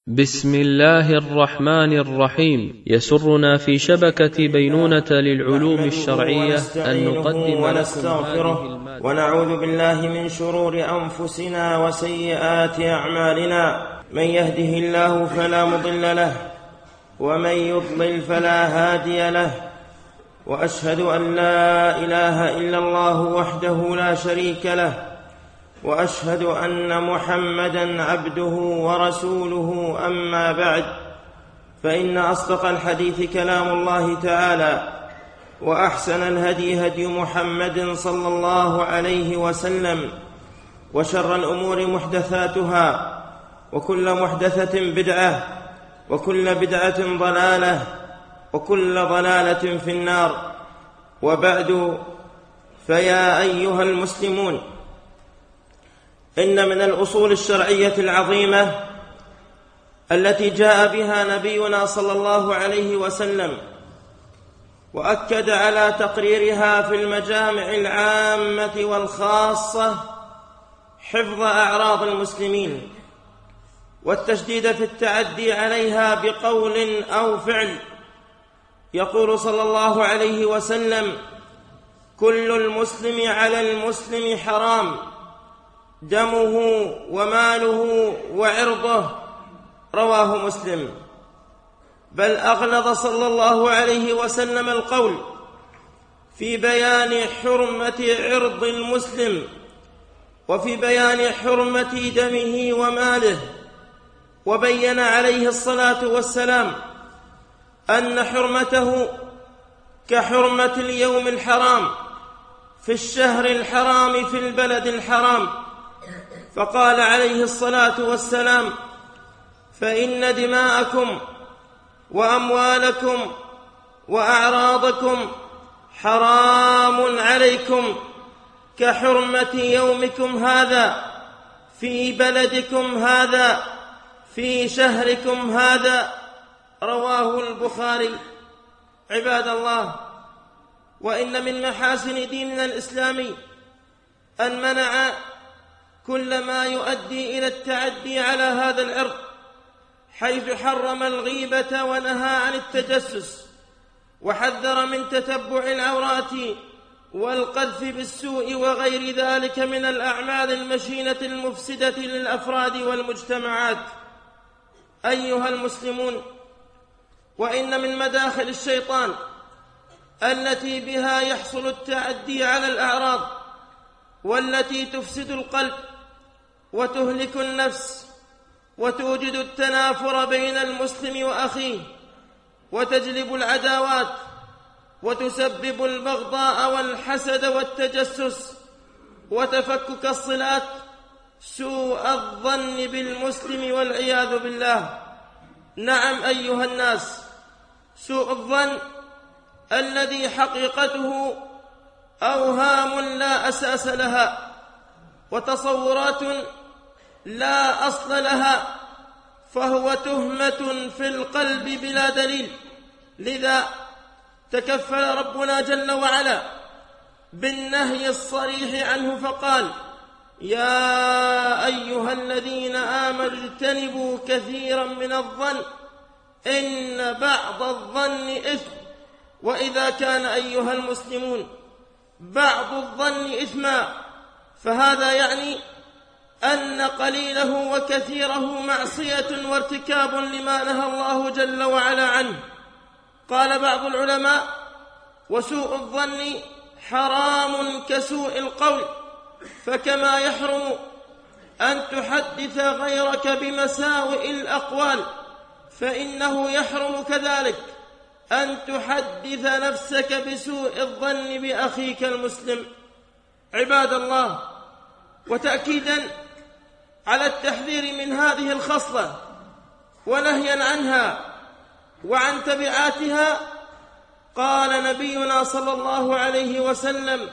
بسم الله الرحمن الرحيم. يسرنا في شبكة بينونة للعلوم الشرعية أن نقدم ونستغفره ونعوذ بالله من شرور أنفسنا وسيئات أعمالنا. من يهده الله فلا مضل له ومن يضلل فلا هادي له، وأشهد أن لا إله إلا الله وحده لا شريك له، وأشهد أن محمدًا عبده ورسوله. أما بعد، فإن أصدق الحديث كلام الله تعالى، وأحسن الهدي هدي محمد صلى الله عليه وسلم، وشر الأمور محدثاتها، وكل محدثة بدعة، وكل بدعة ضلالة، وكل ضلالة في النار. وبعد، فيا أيها المسلمون، إن من الأصول الشرعية العظيمة التي جاء بها نبينا صلى الله عليه وسلم وأكد على تقريرها في المجامع العامة والخاصة حفظ أعراض المسلمين والتشديد في التعدي عليها بقول أو فعل. يقول صلى الله عليه وسلم: كل المسلم على المسلم حرام، دمه وماله وعرضه. رواه مسلم. بل أغلظ صلى الله عليه وسلم القول في بيان حرمة عرض المسلم، وفي بيان حرمة دمه وماله، وبين عليه الصلاة والسلام أن حرمته كحرمة اليوم الحرام في الشهر الحرام في البلد الحرام. فقال عليه الصلاة والسلام: فإن دماءكم وأموالكم وأعراضكم حرام عليكم كحرمة يومكم هذا في بلدكم هذا في شهركم هذا. رواه البخاري. عباد الله، وإن من محاسن ديننا الإسلامي أن منع كل ما يؤدي إلى التعدي على هذا العرض، حيث حرم الغيبة ونهى عن التجسس، وحذر من تتبع العورات والقذف بالسوء وغير ذلك من الأعمال المشينة المفسدة للأفراد والمجتمعات. أيها المسلمون، وإن من مداخل الشيطان التي بها يحصل التعدي على الأعراض، والتي تفسد القلب وتهلك النفس وتوجد التنافر بين المسلم وأخيه، وتجلب العداوات، وتسبب البغضاء والحسد والتجسس وتفكك الصلات، سوء الظن بالمسلم والعياذ بالله. نعم أيها الناس، سوء الظن الذي حقيقته أوهام لا أساس لها، وتصورات لا أصل لها، فهو تهمة في القلب بلا دليل. لذا تكفل ربنا جل وعلا بالنهي الصريح عنه، فقال: يا أيها الذين آمنوا اجتنبوا كثيرا من الظن إن بعض الظن إثم. وإذا كان أيها المسلمون بعض الظن إثما، فهذا يعني أن قليله وكثيره معصية وارتكاب لما نهى الله جل وعلا عنه. قال بعض العلماء: وسوء الظن حرام كسوء القول، فكما يحرم أن تحدث غيرك بمساوئ الأقوال، فإنه يحرم كذلك أن تحدث نفسك بسوء الظن بأخيك المسلم. عباد الله، وتأكيدا على التحذير من هذه الخصلة ونهيا عنها وعن تبعاتها، قال نبينا صلى الله عليه وسلم: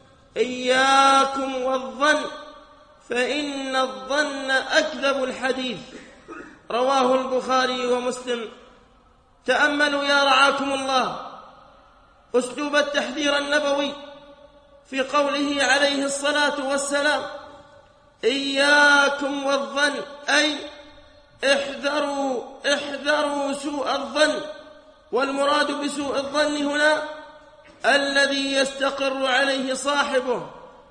إياكم والظن فإن الظن أكذب الحديث. رواه البخاري ومسلم. تأملوا يا رعاكم الله أسلوب التحذير النبوي في قوله عليه الصلاة والسلام: إياكم والظن، أي احذروا سوء الظن. والمراد بسوء الظن هنا الذي يستقر عليه صاحبه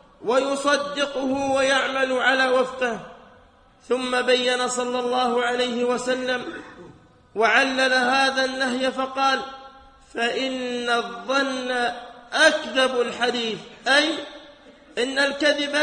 ويصدقه ويعمل على وفقه. ثم بين صلى الله عليه وسلم وعلل هذا النهي فقال: فإن الظن أكذب الحديث، أي إن الكذب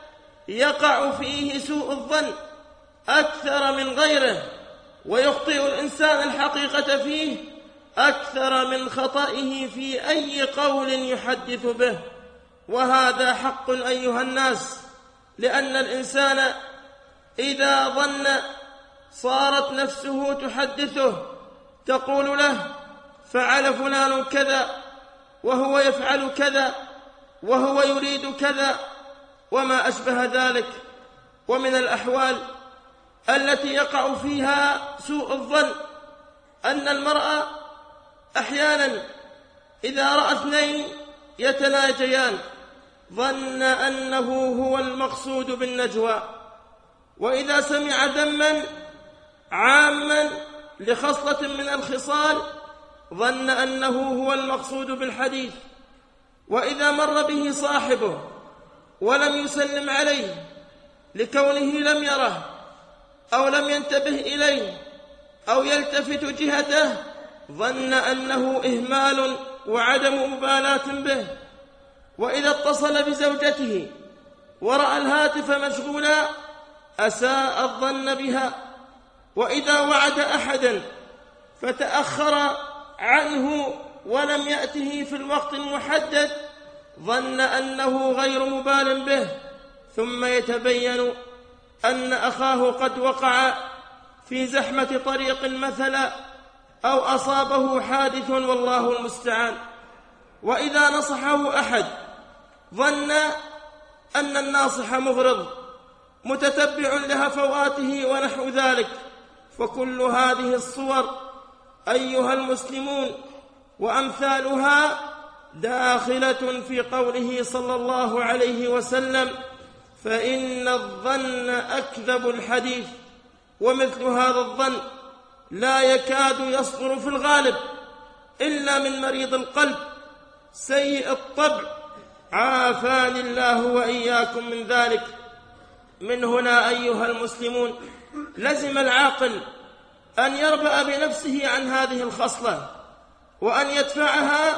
يقع فيه سوء الظن أكثر من غيره، ويخطئ الإنسان الحقيقة فيه أكثر من خطئه في أي قول يحدث به. وهذا حق أيها الناس، لأن الإنسان إذا ظن صارت نفسه تحدثه تقول له: فعل فلان كذا، وهو يفعل كذا، وهو يريد كذا، وما أشبه ذلك. ومن الأحوال التي يقع فيها سوء الظن أن المرأة أحيانا إذا رأى اثنين يتناجيان ظن أنه هو المقصود بالنجوى، وإذا سمع ذما عاما لخصلة من الخصال ظن أنه هو المقصود بالحديث، وإذا مر به صاحبه ولم يسلم عليه لكونه لم يره أو لم ينتبه إليه أو يلتفت جهته ظن أنه إهمال وعدم مبالاة به. وإذا اتصل بزوجته ورأى الهاتف مشغولا أساء الظن بها، وإذا وعد أحدا فتأخر عنه ولم يأته في الوقت المحدد ظن أنه غير مبال به، ثم يتبين أن أخاه قد وقع في زحمة طريق مثلا أو أصابه حادث والله المستعان. وإذا نصحه أحد ظن أن الناصح مغرض متتبع لهفواته ونحو ذلك. فكل هذه الصور أيها المسلمون وأمثالها داخلة في قوله صلى الله عليه وسلم: فإن الظن أكذب الحديث. ومثل هذا الظن لا يكاد يصدر في الغالب إلا من مريض القلب سيء الطبع، عافاني الله وإياكم من ذلك. من هنا أيها المسلمون لزم العاقل أن يربأ بنفسه عن هذه الخصلة، وأن يدفعها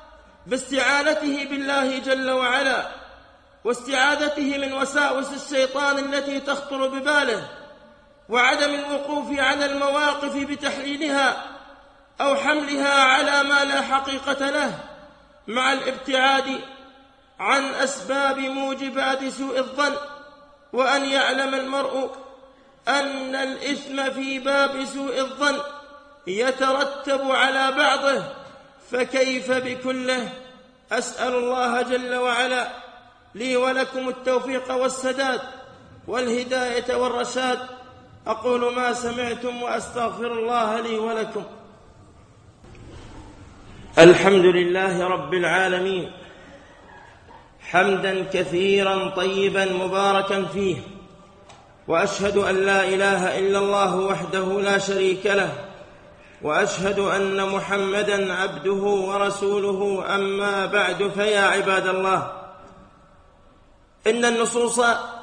باستعانته بالله جل وعلا، واستعاذته من وساوس الشيطان التي تخطر بباله، وعدم الوقوف على المواقف بتحليلها أو حملها على ما لا حقيقة له، مع الابتعاد عن أسباب موجبات سوء الظن. وأن يعلم المرء أن الإثم في باب سوء الظن يترتب على بعضه، فكيف بكله؟ أسأل الله جل وعلا لي ولكم التوفيق والسداد والهداية والرشاد. أقول ما سمعتم وأستغفر الله لي ولكم. الحمد لله رب العالمين، حمدا كثيرا طيبا مباركا فيه، وأشهد أن لا إله إلا الله وحده لا شريك له، وأشهد أن محمدا عبده ورسوله. أما بعد، فيا عباد الله، إن النصوص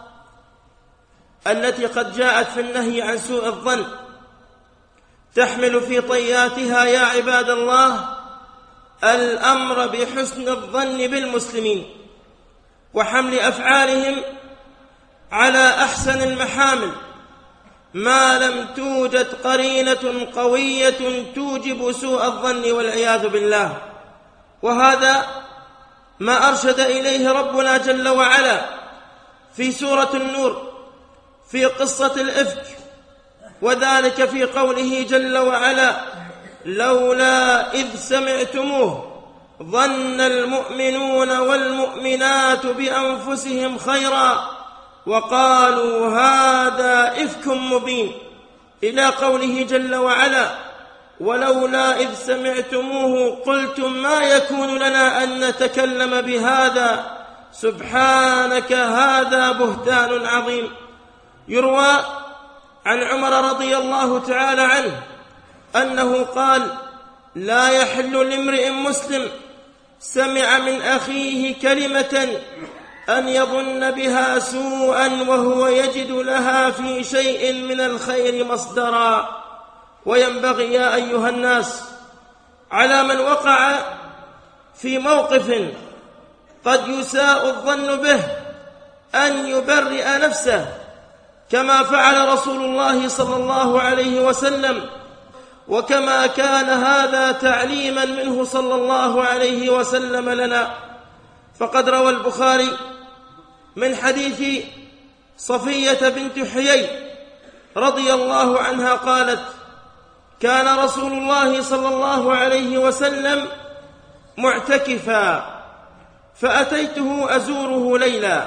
التي قد جاءت في النهي عن سوء الظن تحمل في طياتها يا عباد الله الأمر بحسن الظن بالمسلمين، وحمل أفعالهم على أحسن المحامل، ما لم توجد قرينة قوية توجب سوء الظن والعياذ بالله. وهذا ما أرشد إليه ربنا جل وعلا في سورة النور في قصة الإفك، وذلك في قوله جل وعلا: لولا إذ سمعتموه ظن المؤمنون والمؤمنات بأنفسهم خيرا وقالوا هذا إفك مبين، إلى قوله جل وعلا: ولولا إذ سمعتموه قلتم ما يكون لنا أن نتكلم بهذا سبحانك هذا بهتان عظيم. يروى عن عمر رضي الله تعالى عنه أنه قال: لا يحل لامرئ مسلم سمع من أخيه كلمة أن يظن بها سوءا وهو يجد لها في شيء من الخير مصدرا. وينبغي يا أيها الناس على من وقع في موقف قد يساء الظن به أن يبرئ نفسه، كما فعل رسول الله صلى الله عليه وسلم، وكما كان هذا تعليما منه صلى الله عليه وسلم لنا. فقد روى البخاري من حديث صفية بنت حيي رضي الله عنها قالت: كان رسول الله صلى الله عليه وسلم معتكفا، فأتيته أزوره ليلا،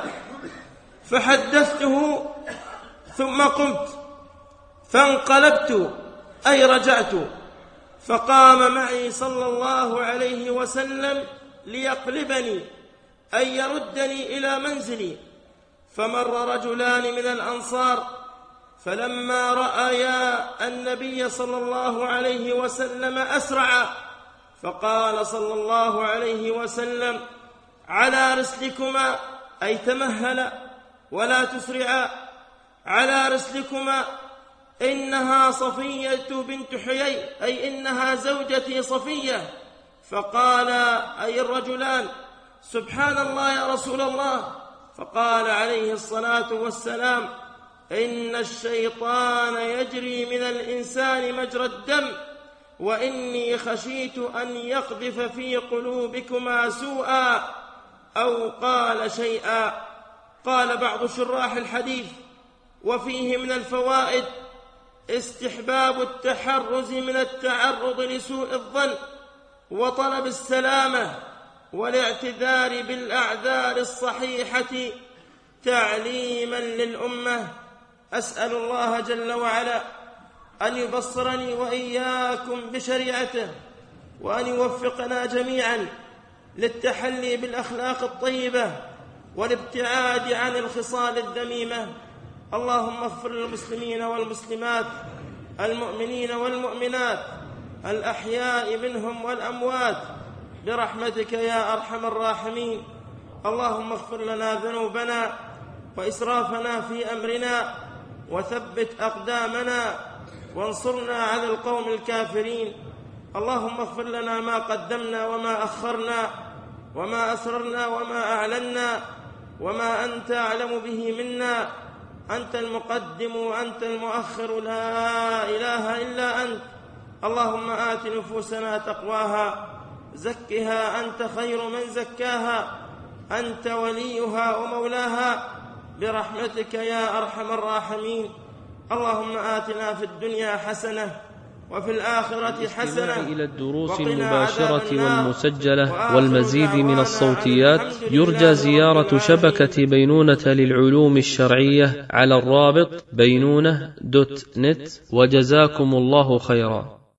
فحدثته ثم قمت، فانقلبت أي رجعت، فقام معي صلى الله عليه وسلم ليقلبني أي يردني إلى منزلي. فمر رجلان من الأنصار، فلما رأيا النبي صلى الله عليه وسلم أسرعا، فقال صلى الله عليه وسلم: على رسلكما، أي تمهلا ولا تسرعا، على رسلكما، إنها صفية بنت حيي، أي إنها زوجتي صفية. فقال أي الرجلان: سبحان الله يا رسول الله. فقال عليه الصلاة والسلام: إن الشيطان يجري من الإنسان مجرى الدم، وإني خشيت أن يقذف في قلوبكما سوءا، أو قال شيئا. قال بعض شراح الحديث: وفيه من الفوائد استحباب التحرز من التعرض لسوء الظن، وطلب السلامة، والاعتذار بالأعذار الصحيحة تعليما للأمة. أسأل الله جل وعلا أن يبصرني وإياكم بشريعته، وأن يوفقنا جميعا للتحلي بالأخلاق الطيبة والابتعاد عن الخصال الذميمة. اللهم اغفر للمسلمين والمسلمات، المؤمنين والمؤمنات، الأحياء منهم والأموات، برحمتك يا أرحم الراحمين. اللهم اغفر لنا ذنوبنا وإسرافنا في أمرنا، وثبت أقدامنا، وانصرنا على القوم الكافرين. اللهم اغفر لنا ما قدمنا وما أخرنا، وما أسررنا وما أعلنا، وما أنت أعلم به منا. أنت المقدم وأنت المؤخر، لا إله إلا أنت. اللهم آت نفوسنا تقواها، زكها أنت خير من زكاها، أنت وليها ومولاها، برحمتك يا أرحم الراحمين. اللهم آتنا في الدنيا حسنة وفي الآخرة حسنة. إلى الدروس المباشرة والمسجلة والمزيد من الصوتيات يرجى زيارة شبكة بينونة للعلوم الشرعية على الرابط بينونة.net. وجزاكم الله خيرا.